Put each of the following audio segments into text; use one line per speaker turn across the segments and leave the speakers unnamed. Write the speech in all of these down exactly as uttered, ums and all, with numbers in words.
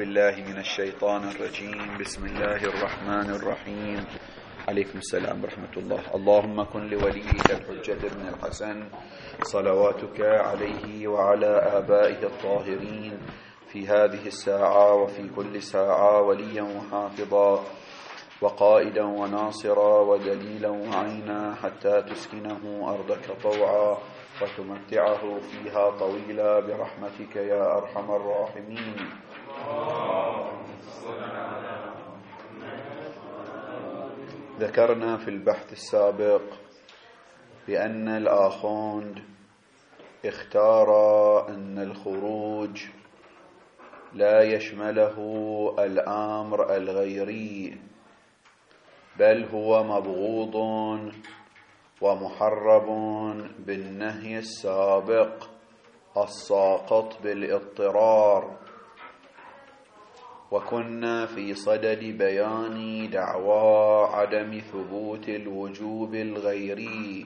بالله من الشيطان الرجيم. بسم الله الرحمن الرحيم. عليكم السلام ورحمة الله. اللهم كن لوليك الحجة بن الحسن صلواتك عليه وعلى آبائه الطاهرين في هذه الساعة وفي كل ساعة وليا وحافظا وقائدا وناصرا ودليلا وعينا حتى تسكنه أرضك طوعا وتمتعه فيها طويلا برحمتك يا أرحم الراحمين. ذكرنا في البحث السابق بأن الآخوند اختار أن الخروج لا يشمله الأمر الغيري، بل هو مبغوض ومحرم بالنهي السابق الساقط بالاضطرار. وكنا في صدد بيان دعوى عدم ثبوت الوجوب الغيري،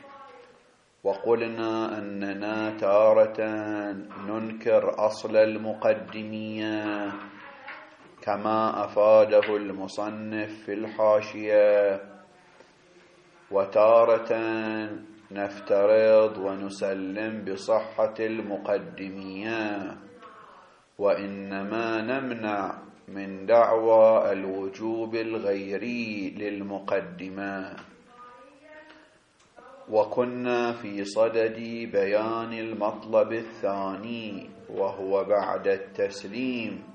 وقلنا أننا تارة ننكر أصل المقدمية كما أفاده المصنف في الحاشية، وتارة نفترض ونسلم بصحة المقدمية، وإنما نمنع من دعوى الوجوب الغيري للمقدمة. وكنا في صدد بيان المطلب الثاني، وهو بعد التسليم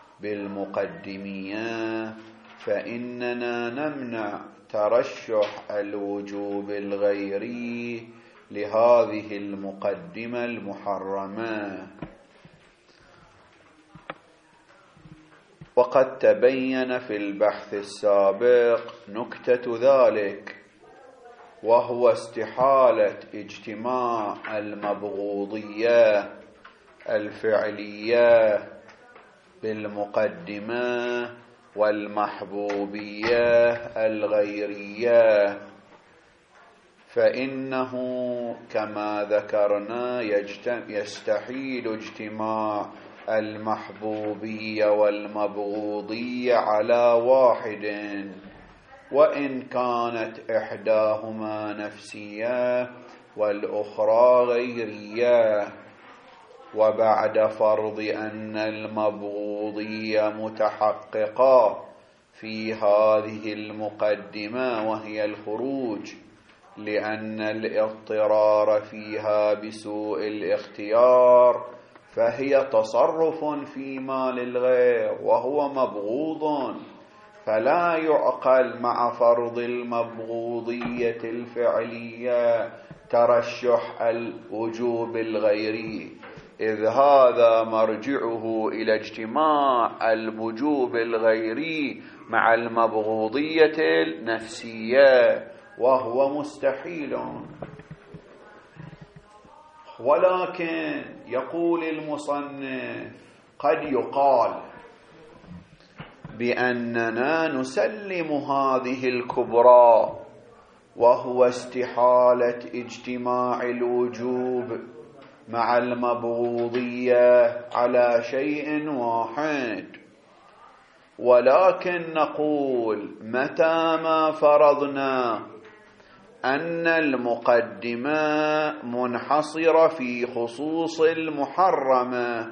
بالمقدمية فإننا نمنع ترشح الوجوب الغيري لهذه المقدمة المحرمة. وقد تبين في البحث السابق نكتة ذلك، وهو استحالة اجتماع المبغوضية الفعلية بالمقدمة والمحبوبية الغيرية، فإنه كما ذكرنا يستحيل اجتماع المحبوبية والمبغوضية على واحد، وإن كانت إحداهما نفسية والأخرى غيرية. وبعد فرض أن المبغوضية متحققة في هذه المقدمة وهي الخروج، لأن الاضطرار فيها بسوء الاختيار، فهي تصرف في مال الغير وهو مبغوض، فلا يعقل مع فرض المبغوضية الفعلية ترشح الوجوب الغيري، إذ هذا مرجعه إلى اجتماع الوجوب الغيري مع المبغوضية النفسية، وهو مستحيل. ولكن يقول المصنف قد يقال بأننا نسلم هذه الكبرى، وهو استحالة اجتماع الوجوب مع المبغوضية على شيء واحد، ولكن نقول متى ما فرضنا أن المقدمة منحصرة في خصوص المحرمة،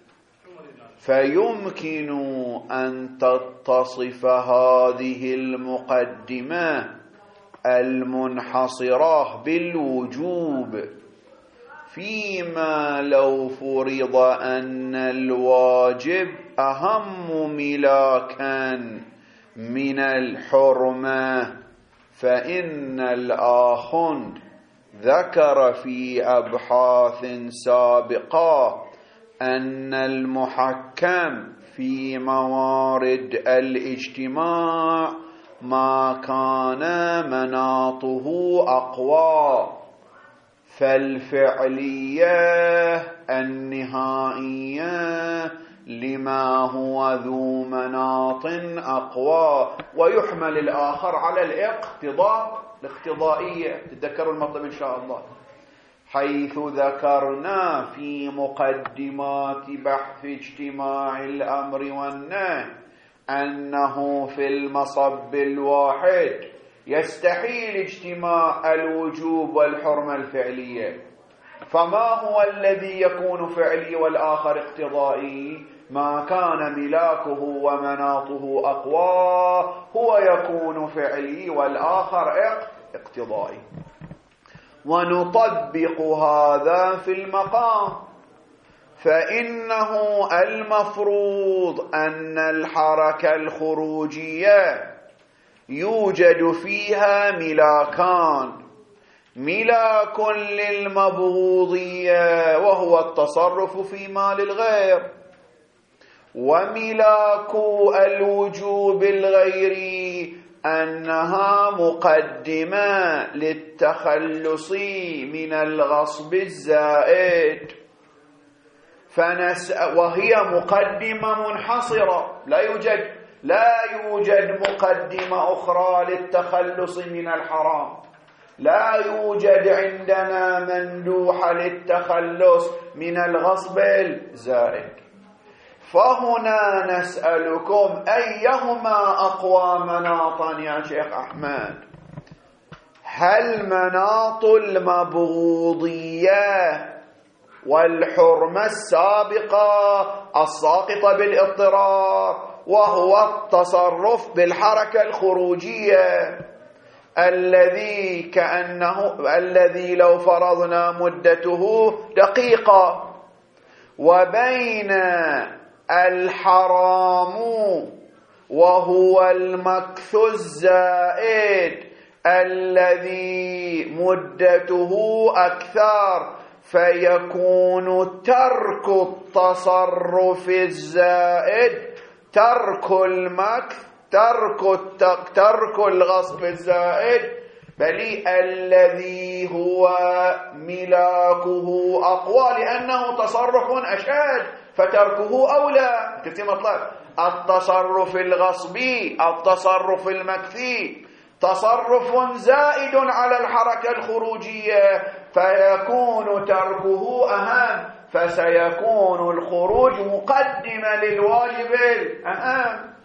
فيمكن أن تتصف هذه المقدمة المنحصرة بالوجوب، فيما لو فرض أن الواجب أهم ملاكا من الحرمة، فإن الآخوند ذكر في أبحاث سابقة أن المحكم في موارد الاجتماع ما كان مناطه أقوى، فالفعلية النهائية لما هو ذو مناط أقوى، ويحمل الآخر على الاقتضاء الاقتضائية. تذكروا المطلب إن شاء الله. حيث ذكرنا في مقدمات بحث اجتماع الأمر والنهي أنه في المصب الواحد يستحيل اجتماع الوجوب والحرمة الفعلية. فما هو الذي يكون فعلي والآخر اقتضائي؟ ما كان ملاكه ومناطه أقوى هو يكون فعلي والآخر اقتضائي. ونطبق هذا في المقام، فإنه المفروض أن الحركة الخروجية يوجد فيها ملاكان: ملاك للمبغوضية وهو التصرف في مال الغير، وملاك الوجوب الغيري أنها مقدمة للتخلص من الغصب الزائد، فنسأل وهي مقدمة منحصرة، لا يوجد لا يوجد مقدمة أخرى للتخلص من الحرام، لا يوجد عندنا مندوحة للتخلص من الغصب الزائد. فهنا نسألكم أيهما أقوى مناطا يا شيخ أحمد؟ هل مناط المبغوضية والحرمة السابقة الساقطة بالاضطرار، وهو التصرف بالحركة الخروجية الذي كأنه الذي لو فرضنا مدته دقيقة، وبين الحرام وهو المكث الزائد الذي مدته أكثر، فيكون ترك التصرف الزائد ترك المكث ترك ترك الغصب الزائد، بل الذي هو ملاكه أقوى لأنه تصرف أشد فتركه أولى. كيف مطلب التصرف الغصبي التصرف المكثي تصرف زائد على الحركة الخروجية، فيكون تركه أهم، فسيكون الخروج مقدمة للواجب الأهم،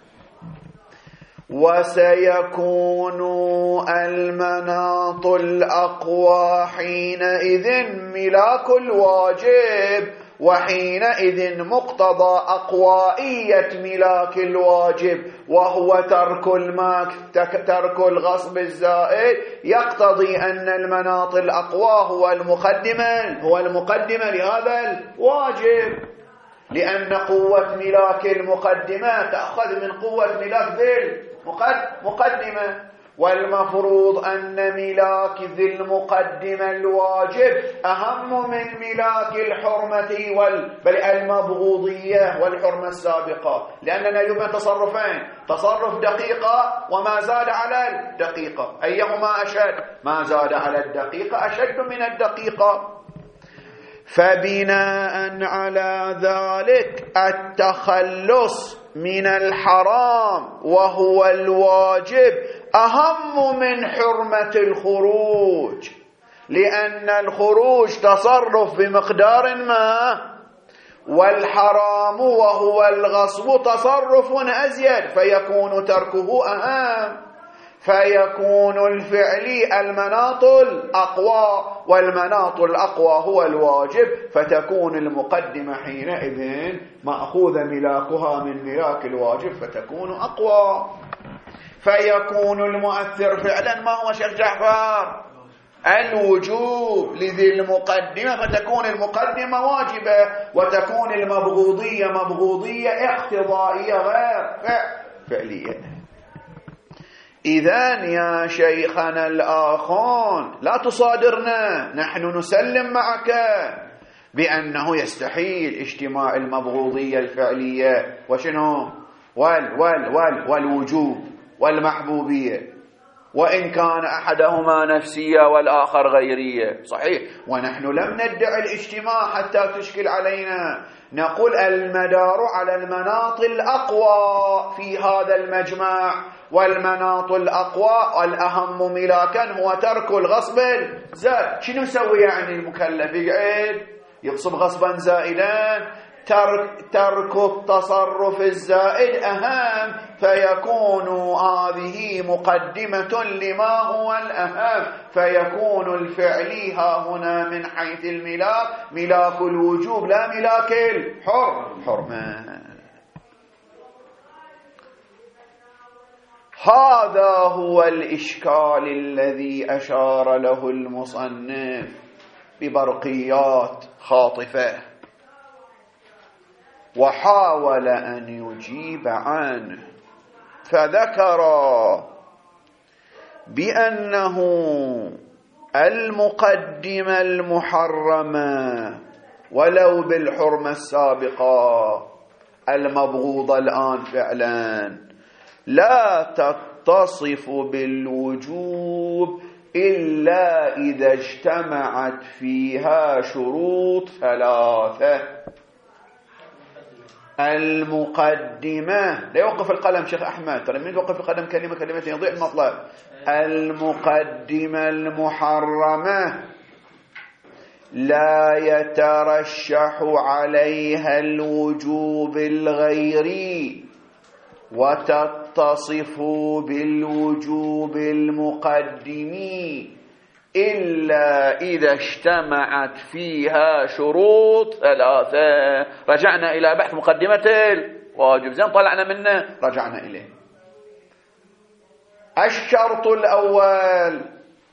وسيكون المناط الأقوى حينئذ ملاك الواجب، وحينئذ مقتضى أقوائية ملاك الواجب وهو ترك المكث ترك الغصب الزائد يقتضي أن المناط الأقوى هو المقدمة هو المقدمة لهذا الواجب، لأن قوة ملاك المقدمة تأخذ من قوة ملاك ذي المقدمة، والمفروض أن ملاك ذي المقدمة الواجب أهم من ملاك الحرمة وال... بل المبغوضية والحرمة السابقة، لأننا يوجد تصرفين: تصرف دقيقة وما زاد على الدقيقة. أيهما أشد؟ ما زاد على الدقيقة أشد من الدقيقة. فبناء على ذلك التخلص من الحرام وهو الواجب أهم من حرمة الخروج، لأن الخروج تصرف بمقدار ما، والحرام وهو الغصب تصرف أزيد، فيكون تركه أهم، فيكون الفعل المناط الأقوى، والمناط الأقوى هو الواجب، فتكون المقدمة حينئذ مأخوذ ملاكها من ملاك الواجب فتكون أقوى، فيكون المؤثر فعلا ما هو شيخ جعفر؟ الوجوب لذي المقدمة، فتكون المقدمة واجبة، وتكون المبغوضية مبغوضية اقتضائية غير فعلية. إذن يا شيخنا الآخون لا تصادرنا، نحن نسلم معك بأنه يستحيل اجتماع المبغوضية الفعلية وشنو وال وال وال والوجوب والمحبوبية، وإن كان أحدهما نفسية والآخر غيرية. صحيح، ونحن لم ندعي الاجتماع حتى تشكل علينا. نقول المدار على المناط الأقوى في هذا المجمع، والمناط الأقوى والأهم ملاكا هو ترك الغصب الزائد. شنو يسوي يعني المكلف؟ يقعد يغصب غصبا زائدا؟ ترك, ترك التصرف الزائد أهم، فيكون هذه مقدمة لما هو الأهم، فيكون الفعلي ها هنا من حيث الملاك ملاك الوجوب لا ملاك الحر حرمة. هذا هو الإشكال الذي أشار له المصنف ببرقيات خاطفة، وحاول أن يجيب عنه، فذكر بأنه المقدمة المحرمة ولو بالحرمة السابقة المبغوضة الآن فعلا لا تتصف بالوجوب إلا إذا اجتمعت فيها شروط ثلاثة. المقدمة، لا يوقف القلم شيخ أحمد، ترى من يوقف القلم كلمة كلمتين يضيع المطلب. المقدمة المحرمة لا يترشح عليها الوجوب الغيري وتتصف بالوجوب المقدمي إلا إذا اجتمعت فيها شروط ثلاثة. رجعنا إلى بحث مقدمة الواجب، زين طلعنا منه رجعنا إليه. الشرط الأول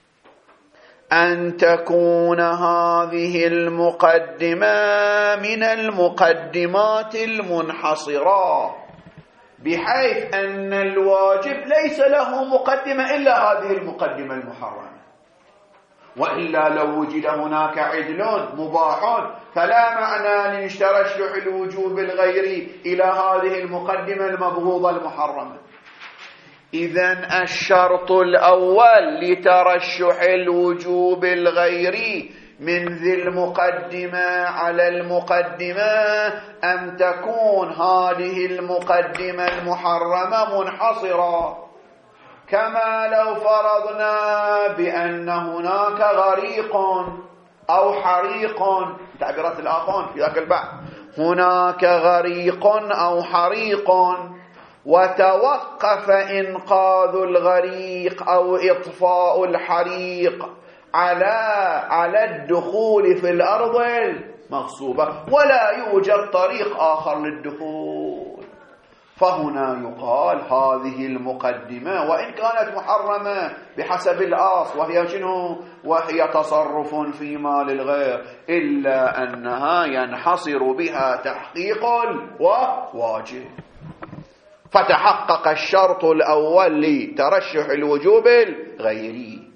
أن تكون هذه المقدمة من المقدمات المنحصرة، بحيث أن الواجب ليس له مقدمة إلا هذه المقدمة المحرمة، وإلا لو وجد هناك عدل مباح فلا معنى لترشح الوجوب الغيري إلى هذه المقدمة المبغوضة المحرمة. إذن الشرط الأول لترشح الوجوب الغيري من ذي المقدمة على المقدمة أن تكون هذه المقدمة المحرمة منحصرة، كما لو فرضنا بأن هناك غريق أو حريق، تعبيرات الآخرين في ذاك البحث، هناك غريق أو حريق وتوقف إنقاذ الغريق أو إطفاء الحريق على على الدخول في الأرض المغصوبة، ولا يوجد طريق آخر للدخول، فهنا يقال هذه المقدمة وإن كانت محرمة بحسب الأصل وهي شنو؟ وهي تصرف في مال الغير، إلا أنها ينحصر بها تحقيق وواجب. فتحقق الشرط الأول لترشح الوجوب الغيري.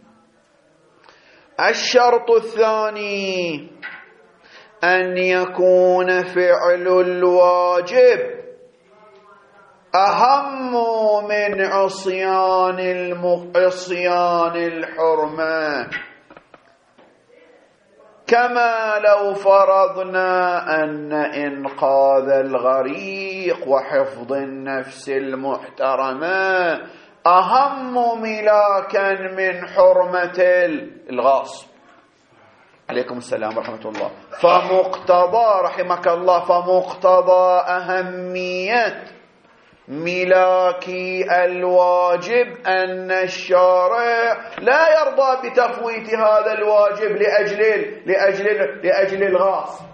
الشرط الثاني أن يكون فعل الواجب أهم من عصيان عصيان الحرمة، كما لو فرضنا أن إنقاذ الغريق وحفظ النفس المحترمة أهم ملاكا من حرمة الغاصب. عليكم السلام ورحمة الله. فمقتضى رحمك الله فمقتضى أهمية ملاك الواجب أن الشارع لا يرضى بتفويت هذا الواجب لأجل لأجل لأجل الغاصب.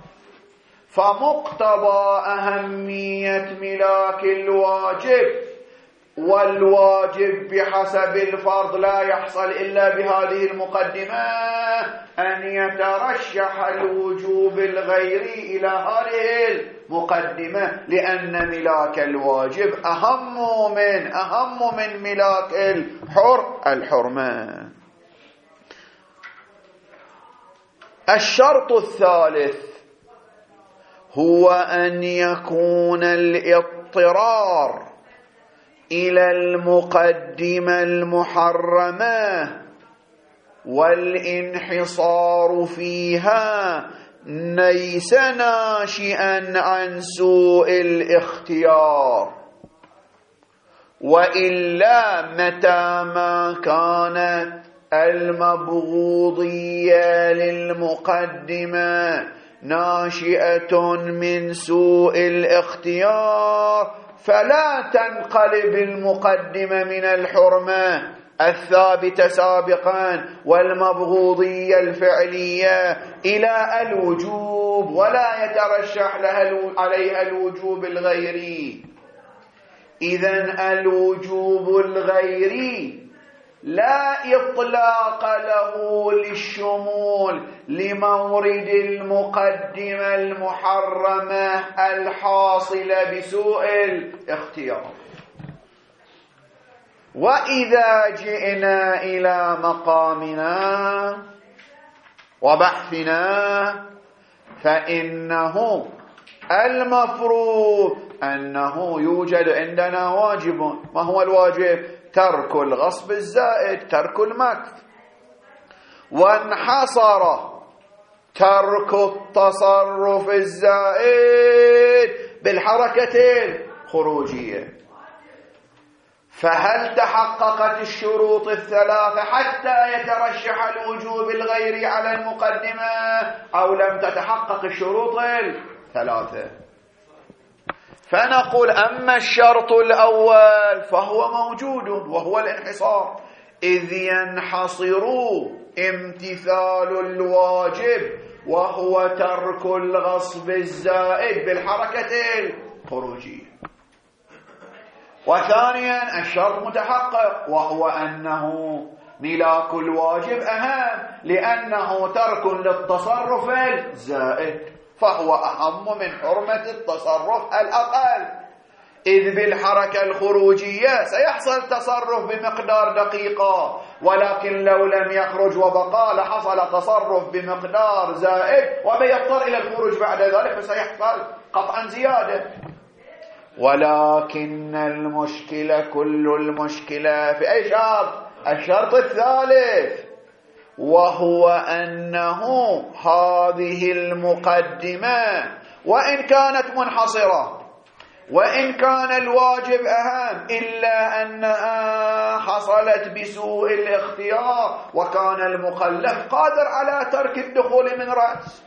فمقتضى أهمية ملاك الواجب، والواجب بحسب الفرض لا يحصل إلا بهذه المقدمة، أن يترشح الوجوب الغيري إلى هذه المقدمة، لأن ملاك الواجب أهم من أهم من ملاك الحر الحرمة. الشرط الثالث هو أن يكون الاضطرار إلى المقدمة المحرمة والانحصار فيها ليس ناشئا عن سوء الاختيار، وإلا متى ما كانت المبغوضية للمقدمة ناشئة من سوء الاختيار فلا تنقلب المقدمة من الحرمة الثابتة سابقا والمبغوضية الفعلية إلى الوجوب، ولا يترشح لها عليها الوجوب الغيري. إذن الوجوب الغيري لا إطلاق له للشمول لمورد المقدمة المحرمة الحاصلة بسوء الاختيار. وإذا جئنا إلى مقامنا وبحثنا فإنه المفروض أنه يوجد عندنا واجب. ما هو الواجب؟ ترك الغصب الزائد، ترك المكث، وانحصر ترك التصرف الزائد بالحركة الخروجية. فهل تحققت الشروط الثلاثة حتى يترشح الوجوب الغيري على المقدمة أو لم تتحقق الشروط الثلاثة؟ فنقول أما الشرط الأول فهو موجود وهو الانحصار، إذ ينحصر امتثال الواجب وهو ترك الغصب الزائد بالحركة الخروجية. وثانيا الشرط متحقق وهو أنه ملاك الواجب أهم، لأنه ترك للتصرف الزائد فهو أهم من حرمة التصرف الأقل، إذ بالحركة الخروجية سيحصل تصرف بمقدار دقيقة، ولكن لو لم يخرج وبقى لحصل تصرف بمقدار زائد وبيضطر إلى الخروج بعد ذلك فسيحصل قطعا زيادة. ولكن المشكلة كل المشكلة في أي شرط؟ الشرط الثالث، وهو أنه هذه المقدمة وإن كانت منحصرة وإن كان الواجب أهم إلا أنها حصلت بسوء الاختيار، وكان المكلف قادر على ترك الدخول من رأس،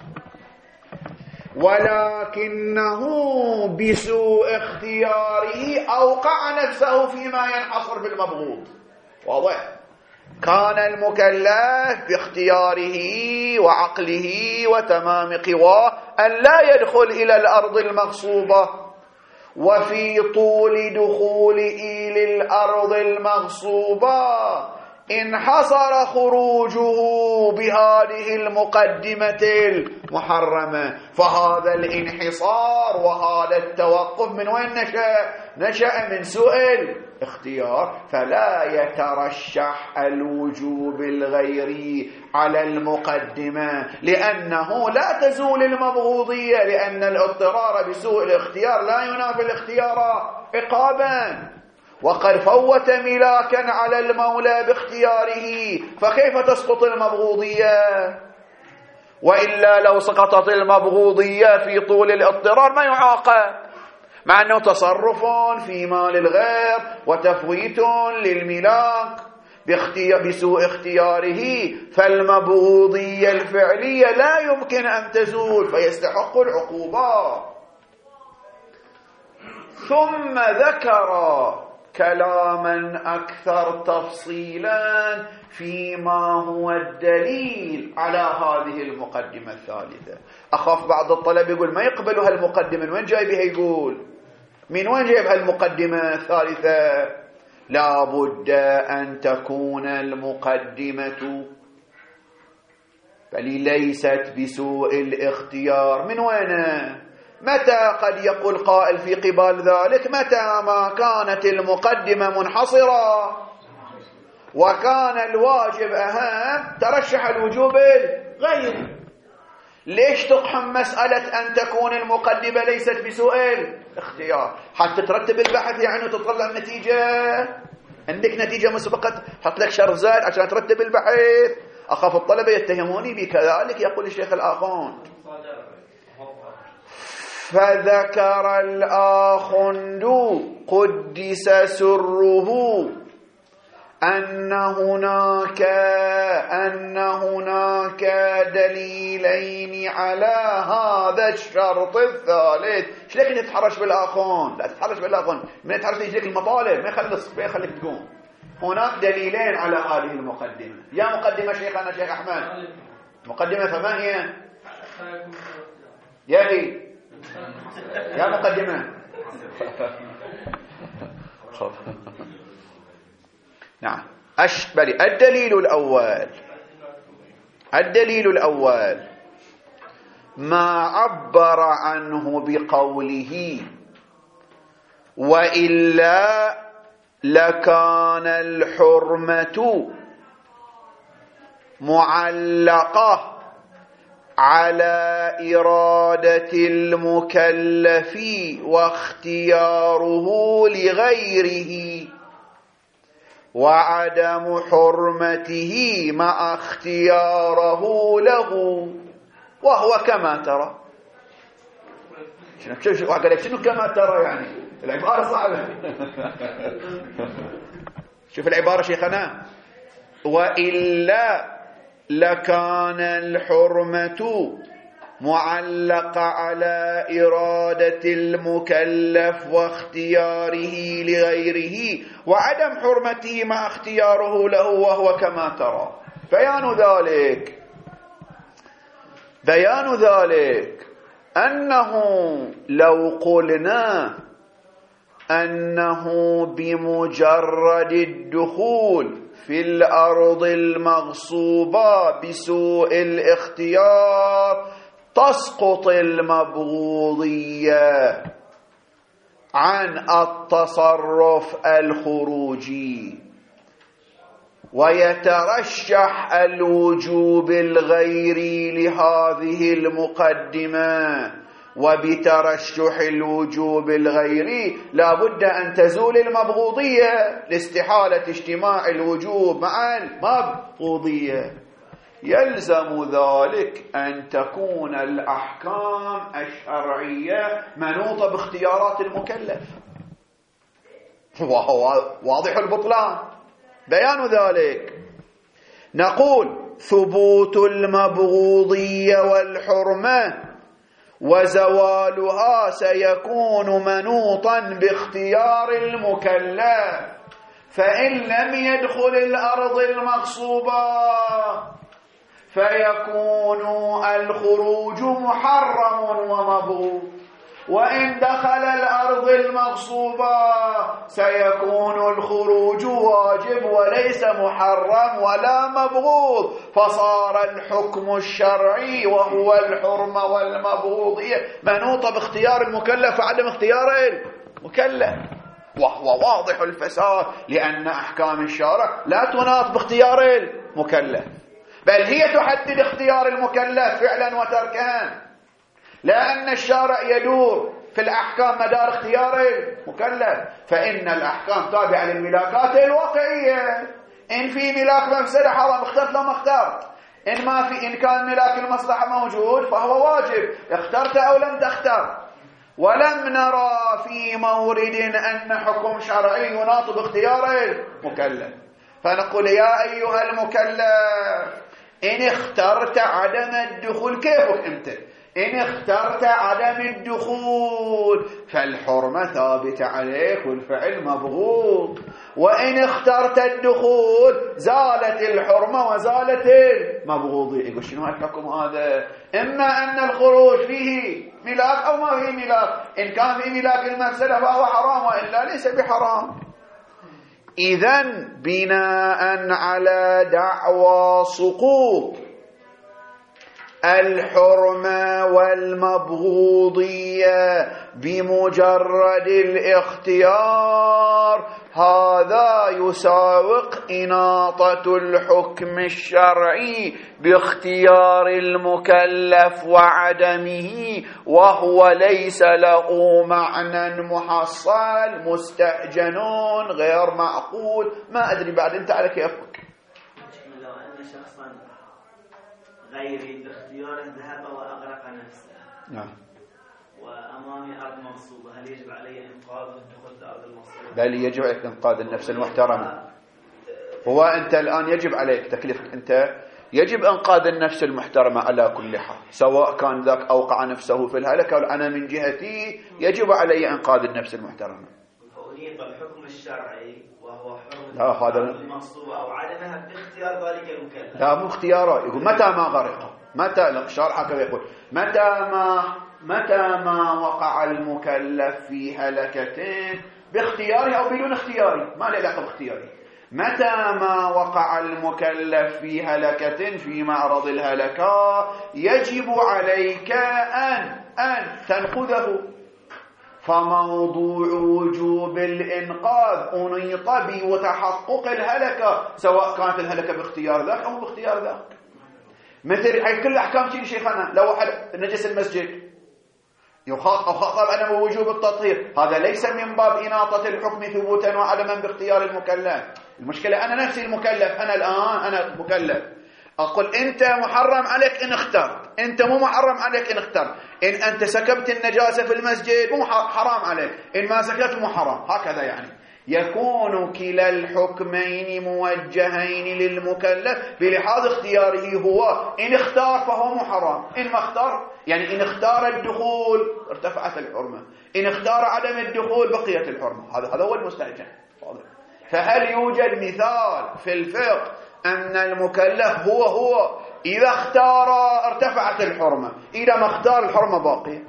ولكنه بسوء اختياره أوقع نفسه فيما ينحصر بالمبغوض. واضح؟ كان المكلف باختياره وعقله وتمام قواه أن لا يدخل إلى الأرض المغصوبة، وفي طول دخوله للأرض المغصوبة انحصر خروجه بهذه المقدمة المحرمة. فهذا الانحصار وهذا التوقف من وين نشأ؟ نشأ من سوء الاختيار، فلا يترشح الوجوب الغيري على المقدمة، لأنه لا تزول المبغوضية، لأن الاضطرار بسوء الاختيار لا ينافي الاختيار عقابا، وقد فوت ملاكا على المولى باختياره، فكيف تسقط المبغوضية؟ وإلا لو سقطت المبغوضية في طول الاضطرار ما يعاقب، مع أنه تصرف في مال الغير وتفويت للملاك بسوء اختياره، فالمبغوضية الفعلية لا يمكن أن تزول فيستحق العقوبة. ثم ذكر كلاما أكثر تفصيلا فيما هو الدليل على هذه المقدمة الثالثة. أخاف بعض الطلب يقول ما يقبلها المقدمة، من وين جايبها؟ يقول من وين جايبها المقدمة الثالثة؟ لا بد أن تكون المقدمة بل ليست بسوء الاختيار. من وين؟ متى قد يقول قائل في قبال ذلك؟ متى ما كانت المقدمة منحصرة وكان الواجب أهم ترشح الوجوب الغيري. ليش تقحم مسألة أن تكون المقدمة ليست بسوء اختيار. حتى ترتب البحث يعني وتطلع النتيجة، عندك نتيجة مسبقة، حط لك شرط زائد عشان ترتب البحث. أخاف الطلبة يتهموني بكذلك، يقول الشيخ الآخوند. فذكر الآخوند قدس سره أن هناك أن هناك دليلين على هذا الشرط الثالث. ايش لك تتحرش بالآخوند؟ لا تتحرش بالآخوند، من يتحرش يجيك المطالب ما يخلص ما يخليك تقوم. هناك دليلين على هذه المقدمة. يا مقدمة شيخنا شيخ أحمد، مقدمة فما هي؟ يا هي يا مقدمة. نعم أشبري. الدليل الأول الدليل الأول ما عبر عنه بقوله وإلا لكان الحرمة معلقة على إرادة المكلف واختياره لغيره، وعدم حرمته مع اختياره له، وهو كما ترى. شنو شنو قال لك شنو كما ترى؟ يعني العبارة صعبة. شوف العبارة شيخنا، وإلا لكان الحرمة معلقة على إرادة المكلف واختياره لغيره، وعدم حرمته مع اختياره له، وهو كما ترى. بيان ذلك بيان ذلك أنه لو قلنا أنه بمجرد الدخول في الأرض المغصوبة بسوء الاختيار تسقط المبغوضية عن التصرف الخروجي، ويترشح الوجوب الغيري لهذه المقدمة. وبترشح الوجوب الغيري لا بد أن تزول المبغوضية لاستحالة اجتماع الوجوب مع المبغوضية. يلزم ذلك أن تكون الأحكام الشرعية منوطة باختيارات المكلف، وهو واضح البطلان. بيان ذلك نقول ثبوت المبغوضية والحرمة وزوالها سيكون منوطا باختيار المكلف، فإن لم يدخل الأرض المغصوبة فيكون الخروج محرم ومبغوض، وإن دخل الأرض المغصوبة سيكون الخروج واجب وليس محرم ولا مبغوض، فصار الحكم الشرعي وهو الحرمة والمبغوضية منوطة باختيار المكلف وعدم اختيار المكلف، وهو واضح الفساد، لأن أحكام الشارع لا تناط باختيار المكلف، بل هي تحدد اختيار المكلف فعلا وتركها، لأن الشارع يدور في الأحكام مدار اختيار المكلف. فإن الأحكام تابعة للملاكات الواقعية، إن في ملاك مفسدة حرام اخترت لو ما اخترت، إن ما في إن كان ملاك المصلحة موجود فهو واجب اخترت أو لم تختار. ولم نرى في مورد أن حكم شرعي يناط باختيار المكلف، فنقول يا أيها المكلف إن اخترت عدم الدخول كيفك أنت؟ إن اخترت عدم الدخول فالحرمة ثابتة عليك والفعل مبغوض، وإن اخترت الدخول زالت الحرمة وزالت المبغوضية. يقول شنو الحكم هذا؟ إما أن الخروج فيه ملاك أو ما فيه ملاك، إن كان فيه ملاك المفسدة فهو حرام وإلا ليس بحرام. إذن بناء على دعوى سقوط الحرمة والمبغوضية بمجرد الاختيار، هذا يساوق إناطة الحكم الشرعي باختيار المكلف وعدمه، وهو ليس له معنى محصل، مستأجن غير معقول. ما أدري بعد أنت على كيفك.
لو أن شخصا غيري باختياره ذهب وأغرق نفسه،
نعم،
وأمامي أرض مغصوبة، هل يجب علي إنقاذ الدخول في الأرض المغصوبة؟
بل يجب عليك إنقاذ النفس المحترمة. هو أنت الآن يجب عليك تكليفك، أنت يجب إنقاذ النفس المحترمة على كل حال، سواء كان ذاك أوقع نفسه في الهلكة، أنا من جهتي يجب علي إنقاذ النفس المحترمة.
فأنيط الحكم الشرعي وهو حرمة
لا هذا
المغصوبة أو عدمها باختيار ذلك المكلف.
لا مو اختياره، يقول متى ما غرق، متى الشرع هكذا يقول متى ما متى ما وقع المكلف في هلكتين باختياره أو بدون اختياره، ما له علاقة باختياره. متى ما وقع المكلف في هلكة في معرض الهلكة يجب عليك أن أن تنقذه. فموضوع وجوب الإنقاذ أنيط بتحقق الهلكة، سواء كانت الهلكة باختيار ذاك أو باختيار ذاك. مثل هاي كل أحكام شيء شيخنا، لو واحد نجس المسجد يخاطب طبعا بوجوب التطهير، هذا ليس من باب إناطة الحكم ثبوتا وعدما باختيار المكلف. المشكلة أنا نفسي المكلف، أنا الآن أنا مكلف، أقول أنت محرم عليك إن اخترت، أنت مو محرم عليك إن اخترت. إن أنت سكبت النجاسة في المسجد مو حرام عليك، إن ما سكبت مو حرام، هكذا يعني. يكون كلا الحكمين موجهين للمكلف بلحاظ اختياره هو. إن اختار فهو محرم، إن ما اختار يعني إن اختار الدخول ارتفعت الحرمة، إن اختار عدم الدخول بقيت الحرمة. هذا هذا هو المستهجن. فهل يوجد مثال في الفقه أن المكلف هو هو إذا اختار ارتفعت الحرمة، إذا ما اختار الحرمة باقية؟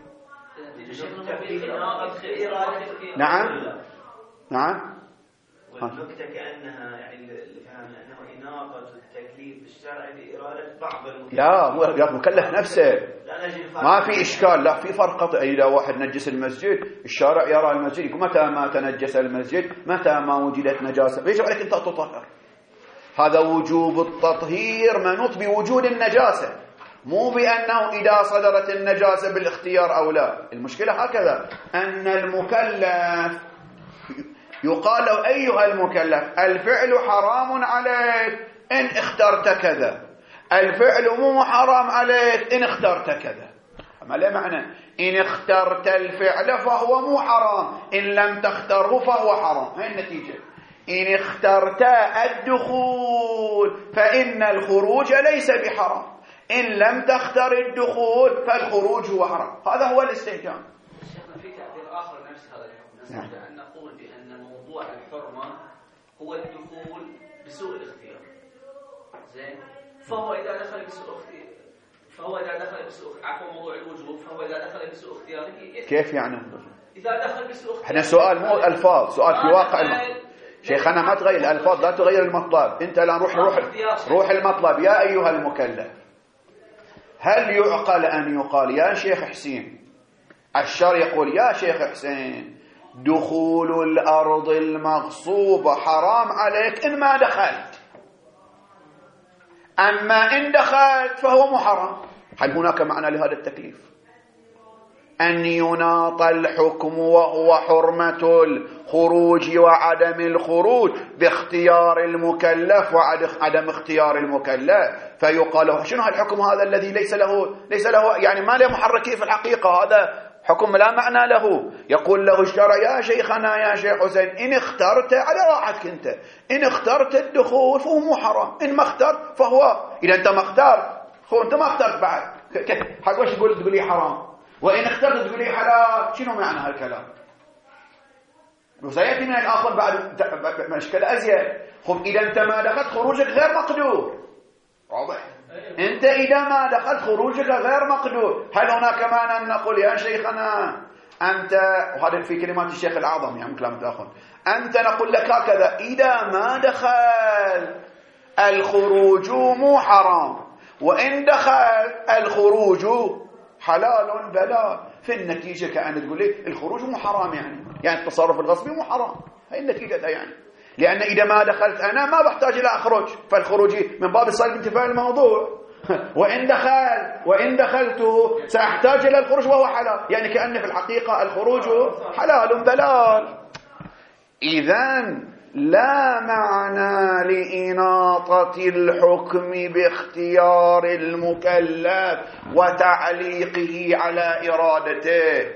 نعم نعم.
والنكتة كأنها يعني اللي فهمنا أنه إناقة التكليف الشرعي بإرادة بعض المكلف.
لا مو المكلف نفسه، ما في إشكال. لا في فرق. إذا واحد نجس المسجد، الشارع يرى المسجد يقول متى ما تنجس المسجد، متى ما وجدت نجاسة يجب عليك أن تطهر. هذا وجوب التطهير منوط بوجود النجاسة، مو بأنه إذا صدرت النجاسة بالاختيار أو لا. المشكلة هكذا أن المكلف يقال له أيها المكلف الفعل حرام عليك إن اخترت كذا، الفعل مو حرام عليك إن اخترت كذا. ما له معنى إن اخترت الفعل فهو مو حرام، إن لم تختره فهو حرام. هاي النتيجة. إن اخترت الدخول فإن الخروج ليس بحرام، إن لم تختر الدخول فالخروج هو حرام. هذا هو الاستهجان.
شيخنا في تعبير آخر نفس هذا الحكم، نستطيع أن نقول بأن موضوع الحرمة هو الدخول بسوء الاختيار. زين، فهو إذا دخل بسوء اختيار فهو إذا دخل بسوء عفوا موضوع الوجوب، فهو إذا دخل بسوء اختياره
كيف يعني؟
إذا دخل بسوء اختياره.
احنا سؤال مو الألفاظ، سؤال في واقع المطلب. شيخنا ما تغير الألفاظ، لا تغير المطلب. أنت الآن روح روح روح المطلب. يا أيها المكلف، هل يعقل أن يقال يا شيخ حسين، الشرع يقول يا شيخ حسين دخول الأرض المغصوبة حرام عليك إن ما دخلت، أما إن دخلت فهو محرم. هل هناك معنى لهذا التكليف؟ أن يناط الحكم وهو حرمة الخروج وعدم الخروج باختيار المكلف وعدم اختيار المكلف، فيقال شنو هالحكم هذا الذي ليس له ليس له يعني ما له محركيه في الحقيقة، هذا حكم لا معنى له. يقول له الشرع يا شيخنا يا شيخ حسين إن اخترت على راحتك أنت، إن اخترت الدخول فهو مو حرام، إن ما اخترت فهو. إذا أنت ما اخترت خو أنت ما اخترت بعد حق وش تقول تقول لي حرام، وإن اخترت تقول لي حلال. شنو معنى هالكلام؟ وسيأتي من الآخر بعد مشكلة أزيد. خب إذا أنت ما دخلت خروجك غير مقدور، واضح؟ أنت إذا ما دخلت خروجك غير مقدور، هل هناك معنى أن نقول يا شيخنا أنت، وهذا في كلمات الشيخ الأعظم يعني كلام تأخذ، أنت نقول لك هكذا إذا ما دخل الخروج مو حرام، وإن دخل الخروج حلال بلال. في النتيجة كأن تقول لي الخروج مو حرام، يعني يعني التصرف الغصبي مو حرام، هي النتيجة يعني. لأن إذا ما دخلت أنا ما بحتاج إلى أخرج، فالخروج من باب الصلب انتفاء الموضوع. وإن دخل وإن دخلت سأحتاج إلى الخروج وهو حلال، يعني كأن في الحقيقة الخروج حلال بلال. إذن لا معنى لإناطة الحكم باختيار المكلف وتعليقه على إرادته.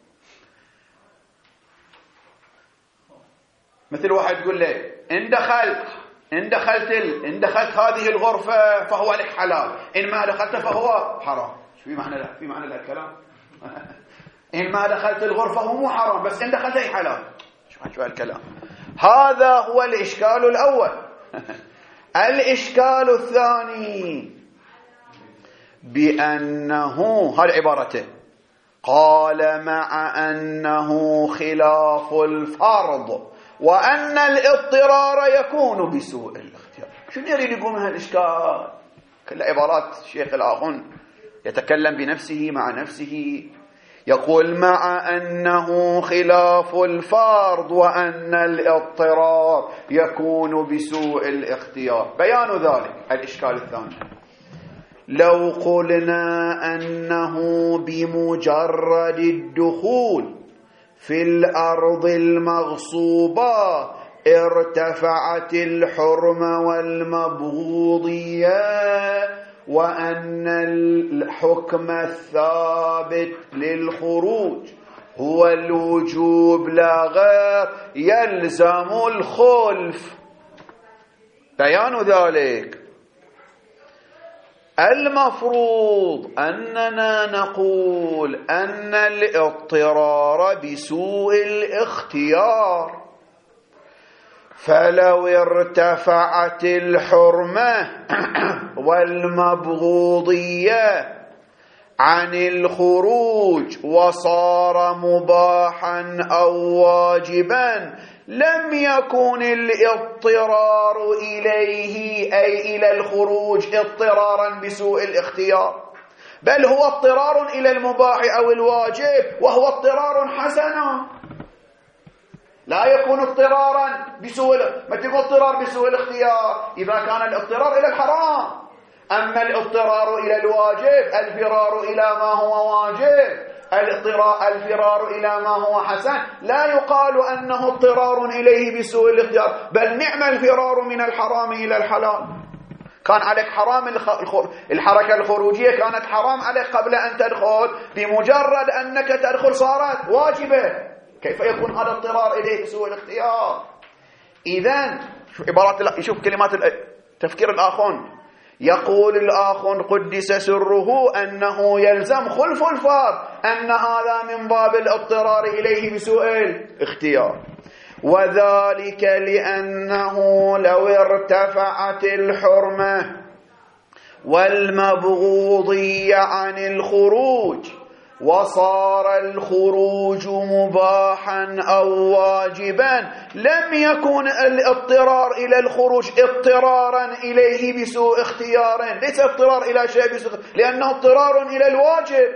مثل واحد يقول لي إن دخلت إن دخلت ال... إن دخلت هذه الغرفة فهو لك حلال، إن ما دخلت فهو حرام. شو في معنى في معنى ذا الكلام؟ إن ما دخلت الغرفة هو مو حرام، بس إن دخلت أي حلال. شو شو هالكلام؟ هذا هو الإشكال الأول. الإشكال الثاني بأنه هذه عبارته قال مع أنه خلاف الفرض وأن الاضطرار يكون بسوء الاختيار. شو يريد يقول من هالإشكال؟ كل عبارات الشيخ الآخون يتكلم بنفسه مع نفسه، يقول مع أنه خلاف الفرض وأن الاضطرار يكون بسوء الاختيار. بيان ذلك الإشكال الثاني. لو قلنا أنه بمجرد الدخول في الأرض المغصوبة ارتفعت الحرمة والمبغوضية، وأن الحكم الثابت للخروج هو الوجوب لا غير، يلزم الخلف. بيان ذلك المفروض أننا نقول أن الاضطرار بسوء الاختيار، فلو ارتفعت الحرمة والمبغوضية عن الخروج وصار مباحا أو واجبا لم يكن الاضطرار إليه أي إلى الخروج اضطرارا بسوء الاختيار، بل هو اضطرار إلى المباح أو الواجب، وهو اضطرار حسن، لا يكون اضطرارا بسوء. ما تقول اضطرار بسوء الاختيار إذا كان الاضطرار إلى الحرام، أما الاضطرار إلى الواجب الفرار إلى ما هو واجب، الفرار إلى ما هو حسن، لا يقال أنه اضطرار إليه بسوء الاختيار، بل نعم الفرار من الحرام إلى الحلال. كان عليك حرام الحركة الخروجية، كانت حرام عليك قبل أن تدخل، بمجرد أنك تدخل صارت واجبة. كيف يكون هذا اضطرار إليه بسوء الاختيار؟ إذن شوف عبارات، شوف كلمات التفكير الآخون. يقول الآخون قدس سره أنه يلزم خلف الفرض أن هذا من باب الاضطرار إليه بسوء الاختيار، وذلك لأنه لو ارتفعت الحرمة والمبغوضية عن الخروج وصار الخروج مباحا أو واجبا لم يكن الاضطرار إلى الخروج اضطرارا إليه بسوء اختيار، ليس اضطرار إلى شيء بسوء، لأنه اضطرار إلى الواجب،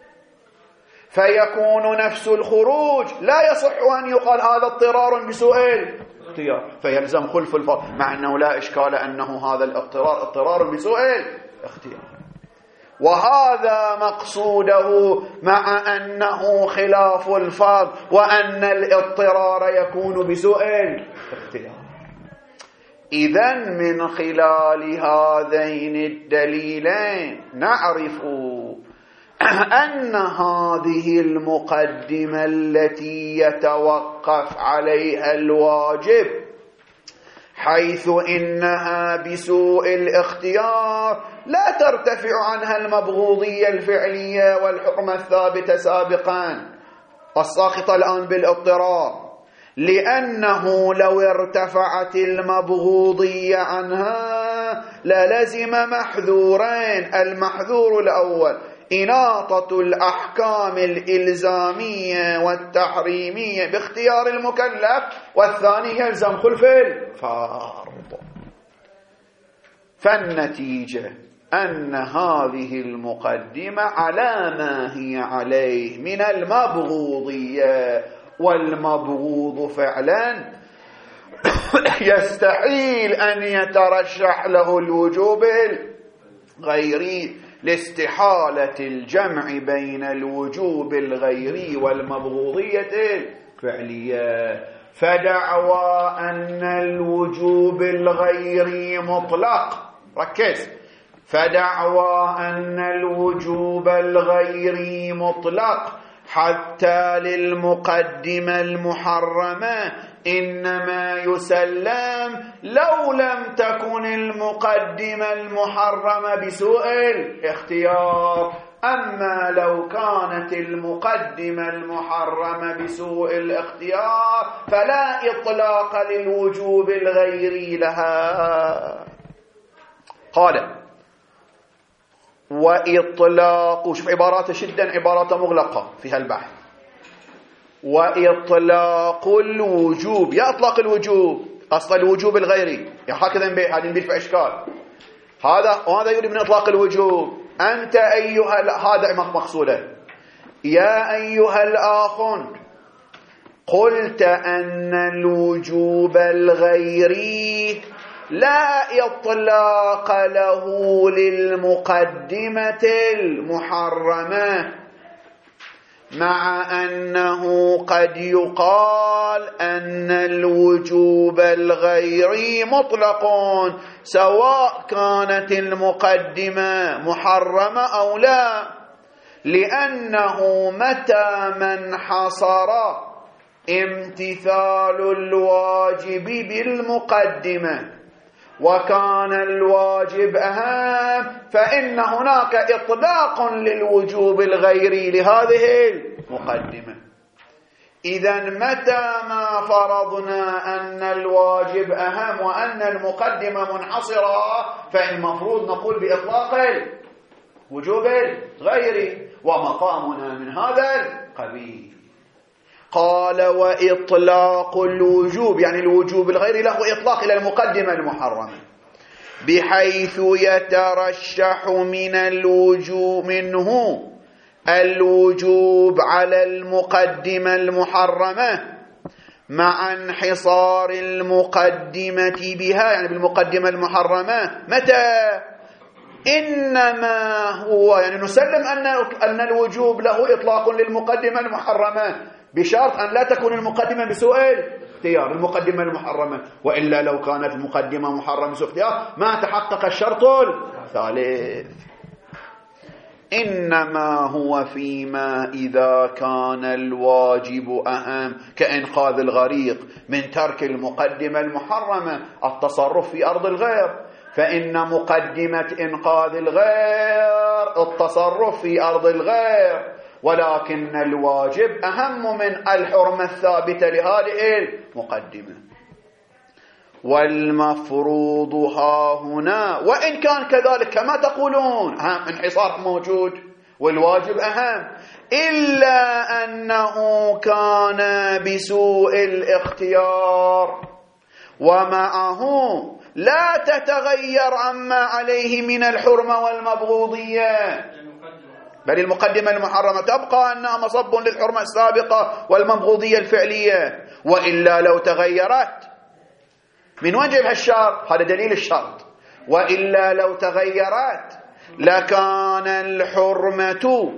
فيكون نفس الخروج لا يصح أن يقال هذا اضطرار بسوء اختيار، فيلزم خلف الفرض، مع أنه لا إشكال أنه هذا الاضطرار اضطرار بسوء اختيار. وهذا مقصوده مع أنه خلاف الفرض وأن الاضطرار يكون بسوء الاختيار. إذن من خلال هذين الدليلين نعرف أن هذه المقدمة التي يتوقف عليها الواجب حيث إنها بسوء الاختيار لا ترتفع عنها المبغوضية الفعلية والحرمة الثابتة سابقا والساقطة الآن بالاضطرار، لأنه لو ارتفعت المبغوضية عنها للزم محذورين. المحذور الأول إناطة الأحكام الإلزامية والتحريمية باختيار المكلف، والثاني يلزم خلف الفرض. فالنتيجة أن هذه المقدمة على ما هي عليه من المبغوضية، والمبغوض فعلا يستحيل أن يترشح له الوجوب الغيري لاستحالة الجمع بين الوجوب الغيري والمبغوضية الفعلية. فدعوى أن الوجوب الغيري مطلق، ركز، فدعوى أن الوجوب الغيري مطلق حتى للمقدمة المحرمة إنما يسلم لو لم تكن المقدمة المحرمة بسوء الاختيار. أما لو كانت المقدمة المحرمة بسوء الاختيار فلا إطلاق للوجوب الغيري لها. قال وإطلاق، شوف عبارات جدا عبارات مغلقة فيها البحث. وإطلاق الوجوب، يا إطلاق الوجوب قصد الوجوب الغيري، يعني هكذا هذا نبيل في إشكال، هذا وهذا يريد من إطلاق الوجوب. أنت أيها، هذا مقصوده، يا أيها الآخ قلت أن الوجوب الغيري لا إطلاق له للمقدمة المحرمة، مع أنه قد يقال أن الوجوب الغيري مطلق سواء كانت المقدمة محرمة أو لا، لأنه متى من حصر امتثال الواجب بالمقدمة وكان الواجب أهم فإن هناك إطلاق للوجوب الغيري لهذه المقدمة. إذن متى ما فرضنا أن الواجب أهم وأن المقدمة منحصرة فالمفروض نقول بإطلاق الوجوب الغيري، ومقامنا من هذا القبيل. قال وإطلاق الوجوب، يعني الوجوب الغيري له إطلاق إلى المقدمة المحرمة، بحيث يترشح من الوجوب منه الوجوب على المقدمة المحرمة مع انحصار المقدمة بها، يعني بالمقدمة المحرمة. متى؟ إنما هو، يعني نسلم أن أن الوجوب له إطلاق للمقدمة المحرمة بشرط أن لا تكون المقدمة بسوء اختيار، المقدمة المحرمة، وإلا لو كانت المقدمة محرمة بسوء اختيار ما تحقق الشرط الثالث. إنما هو فيما إذا كان الواجب أهم كإنقاذ الغريق من ترك المقدمة المحرمة التصرف في أرض الغير، فإن مقدمة إنقاذ الغير التصرف في أرض الغير، ولكن الواجب أهم من الحرمة الثابتة لهذه المقدمة. والمفروض ها هنا وإن كان كذلك كما تقولون أهم انحصار موجود والواجب أهم، إلا أنه كان بسوء الاختيار ومعه لا تتغير عما عليه من الحرمة والمبغوضية، بل المقدمة المحرمة تبقى أنها مصب للحرمة السابقة والمبغوضية الفعلية، وإلا لو تغيرت من وجه الشرط، هذا دليل الشرط، وإلا لو تغيرت لكان الحرمة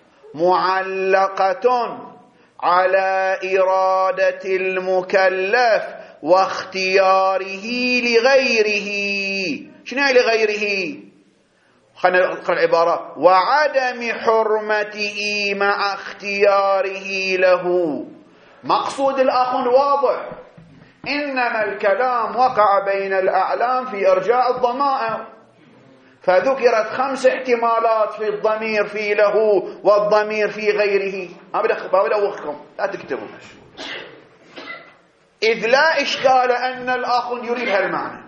معلقة على إرادة المكلف واختياره لغيره. شنو يعني لغيره؟ خلينا نقرأ العبارة: وعدم حرمته مع اختياره له. مقصود الأخ واضح، إنما الكلام وقع بين الأعلام في إرجاء الضمائر، فذكرت خمس احتمالات في الضمير في له والضمير في غيره. ما بدي أوخكم، لا تكتبوا، إذ لا إشكال أن الأخ يريد هالمعنى،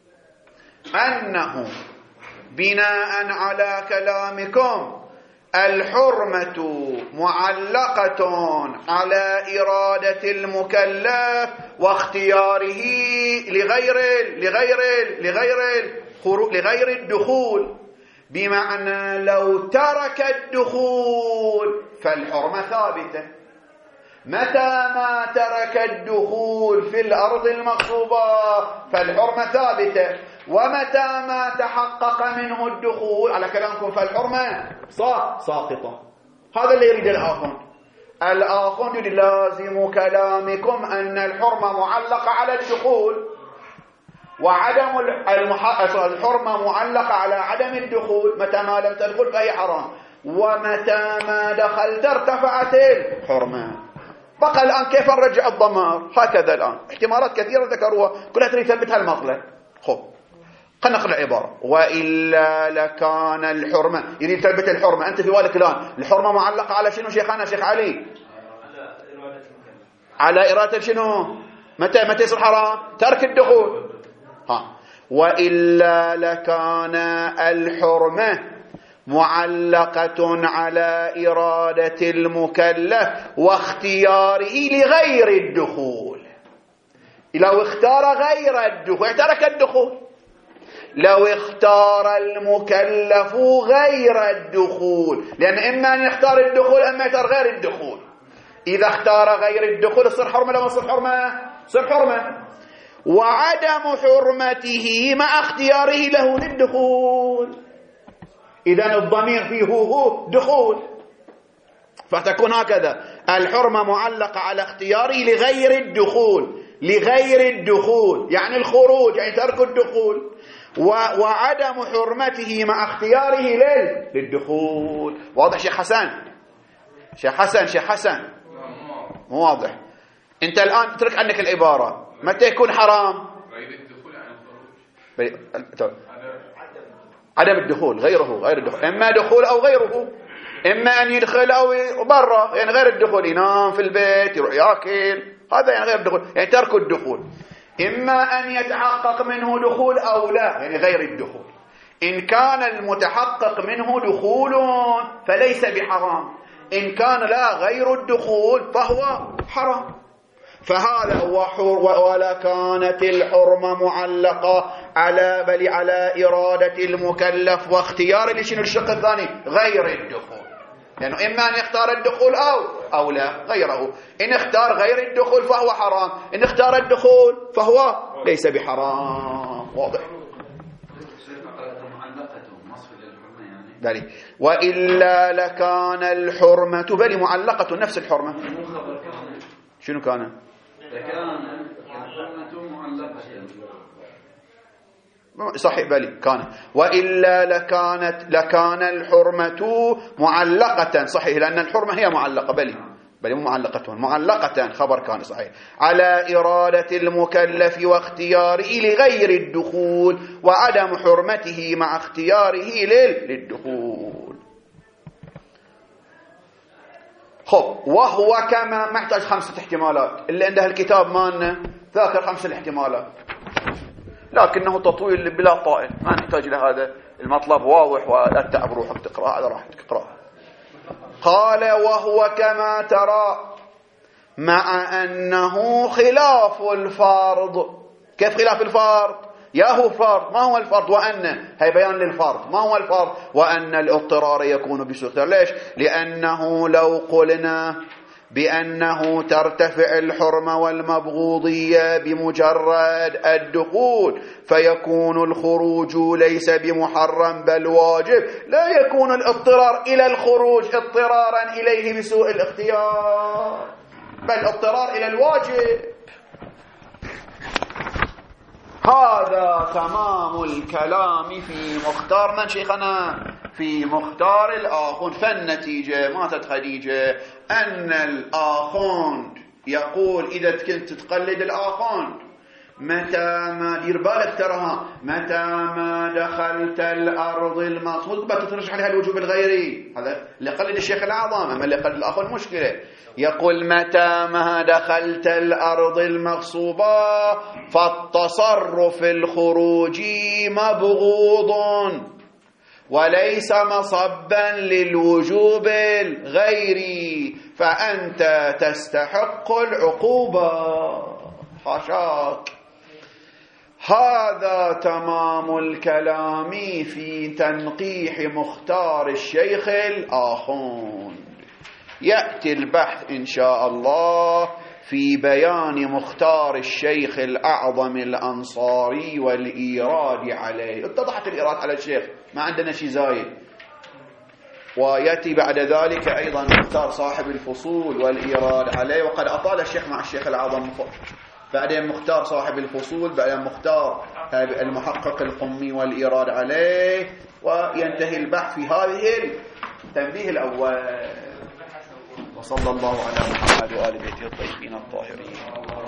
أنه بناء على كلامكم الحرمة معلقة على إرادة المكلف واختياره لغير لغير لغير لغير الدخول، بمعنى لو ترك الدخول فالحرمة ثابتة. متى ما ترك الدخول في الأرض المغصوبة فالحرمة ثابتة، ومتى ما تحقق منه الدخول على كلامكم فالحرمة ساقطة. هذا اللي يريد الآخر. الآخر يريد لازم كلامكم أن الحرمة معلقة على الدخول، وعدم الحرمة معلقة على عدم الدخول. متى ما لم تدخل فهي حرام، ومتى ما دخلت ارتفعت الحرمة. بقى الآن كيف نرجع الضمار؟ هكذا الآن احتمالات كثيرة ذكروها كلها تريد تثبتها المطلق. خب خلينا نقرأ العبارة. وإلا لكان الحرمة، يريد تثبت الحرمة. أنت في بالك الآن الحرمة معلقة على شنو شيخنا شيخ علي؟ على إرادة شنو؟ متى متى يصير حرام؟ ترك الدخول. ها وإلا لكان الحرمة معلقة على إرادة المكلف واختياره لغير الدخول. لو اختار غير الدخول ترك الدخول. لو اختار المكلف غير الدخول، لأن إما أن يختار الدخول أما يختار غير الدخول. إذا اختار غير الدخول يصير حرمة. لما يصير حرمة يصير حرمة. وعدم حرمته مع اختياره له للدخول. إذن الضمير فيه هو دخول، فتكون هكذا: الحرمة معلقة على اختياره لغير الدخول. لغير الدخول يعني الخروج، يعني ترك الدخول. وعدم حرمته مع اختياره لل... للدخول. واضح شيخ حسن؟ شيخ حسن شيخ حسن مو واضح؟ انت الآن اترك عنك العبارة. متى يكون حرام؟ غير الدخول عن الخروج. عدم الدخول، غيره غير الدخول، إما دخول أو غيره. إما أن يدخل أو برا، يعني غير الدخول، ينام في البيت يروح يأكل، هذا يعني غير الدخول، يعني ترك الدخول. إما أن يتحقق منه دخول أو لا، يعني غير الدخول. إن كان المتحقق منه دخول فليس بحرام، إن كان لا غير الدخول فهو حرام. فهذا هو حر. ولا كانت الحرمة معلقة على بل على إرادة المكلف واختيار لشنو الشق الثاني غير الدخول، لأنه يعني إما أن يختار الدخول أو أو لا غيره. إن اختار غير الدخول فهو حرام، إن اختار الدخول فهو ليس بحرام. واضح؟ بلي. وإلا لكان الحرمة بل معلقة نفس الحرمة. شنو كان؟ لكان الحرمة معلقة. صحيح بلي كان. وإلا لكانت لكان الحرمة معلقة. صحيح، لأن الحرمة هي معلقة. بلي بلي مو معلقة، معلقة خبر كان. صحيح. على إرادة المكلف واختياره لغير الدخول وعدم حرمته مع اختياره للدخول. خب وهو كما محتاج خمسة احتمالات. اللي عنده الكتاب مالنا ذاكر خمس الاحتمالات، لكنه تطويل بلا طائل، ما نحتاج لهذا. المطلب واضح ولا تتعب روحك تقرأ على راحتك اقرأ. قال وهو كما ترى مع أنه خلاف الفرض. كيف خلاف الفرض؟ يا هو فرض. ما هو الفرض؟ وأن هي بيان للفرض. ما هو الفرض؟ وأن الاضطرار يكون بسوء. ليش؟ لأنه لو قلنا بأنه ترتفع الحرمة والمبغوضية بمجرد الدخول فيكون الخروج ليس بمحرم بل واجب، لا يكون الاضطرار إلى الخروج اضطرارا إليه بسوء الاختيار، بل اضطرار إلى الواجب. هذا تمام الكلام في مختار من شيخنا؟ في مختار الآخوند. فالنتيجة ماتت خديجة أن الآخوند يقول إذا كنت تقلد الآخوند متى ما دير بالك ترها متى ما دخلت الأرض المغصوبة بتترجح عليها الوجوب الغيري. هذا اللي قلد الشيخ الأعظم، أما اللي قلد الآخوند مشكلة. يقول متى ما دخلت الأرض المغصوبة فالتصرف الخروجي مبغوض وليس مصبا للوجوب الغيري فأنت تستحق العقوبة. حاشاك. هذا تمام الكلام في تنقيح مختار الشيخ الآخوند. يأتي البحث إن شاء الله في بيان مختار الشيخ الأعظم الأنصاري والإيراد عليه. اتضحت الإيراد على الشيخ، ما عندنا شيء زايد. ويأتي بعد ذلك أيضا مختار صاحب الفصول والإيراد عليه، وقد أطال الشيخ مع الشيخ الأعظم، بعدين مختار صاحب الفصول، بعدين مختار المحقق القمي والإيراد عليه، وينتهي البحث في هذه التنبيه الأول. وصلى الله على محمد وآل بيته الطيبين الطاهرين.